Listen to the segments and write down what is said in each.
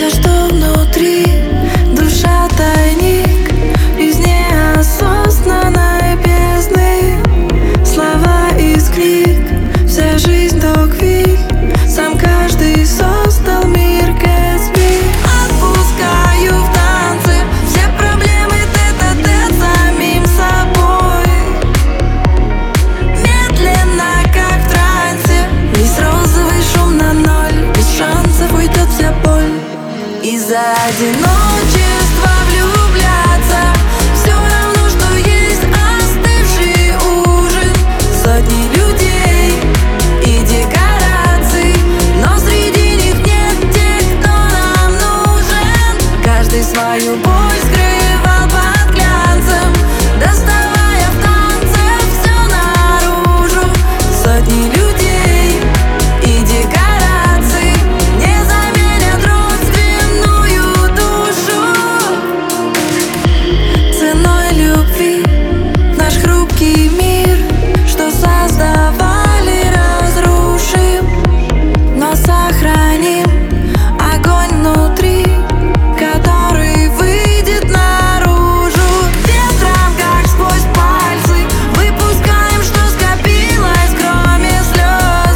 все, что внутри, душа тайник из неосознанной бездны. Слова из книг, вся жизнь Догвиль, сам каждый создал мир Гэтсби. Отпускаю в танце все проблемы тет-а-тет самим собой. Медленно, как в трансе, весь розовый шум на ноль, без шансов уйдет вся боль. Из-за одиночества влюбляться все равно, что есть остывший ужин. Сотни людей и декораций, но среди них нет тех, кто нам нужен. Каждый свою боль скрывал под глянцем, доставая в танце все наружу. Сотни людей и декораций не заменят родственную душу. Ценой любви в наш хрупкий мир, что создавали, разрушим, но сохраним огонь внутри, который выйдет наружу. Ветром, как сквозь пальцы, выпускаем, что скопилось, кроме слез.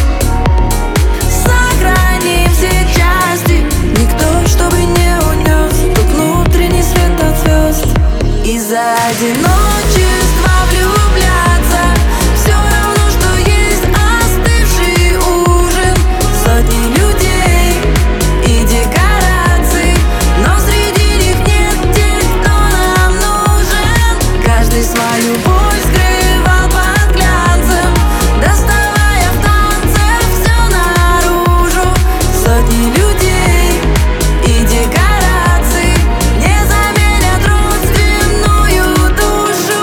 Сохраним все части, никто, чтобы не унес тот внутренний свет от звезд. Из-за одиночества влюбляться все равно, что есть остывший ужин. Сотни людей и декораций, но среди них нет тех, кто нам нужен. Каждый свою боль скрывал под глянцем, доставая в танце все наружу. Сотни людей и декораций не заменят родственную душу.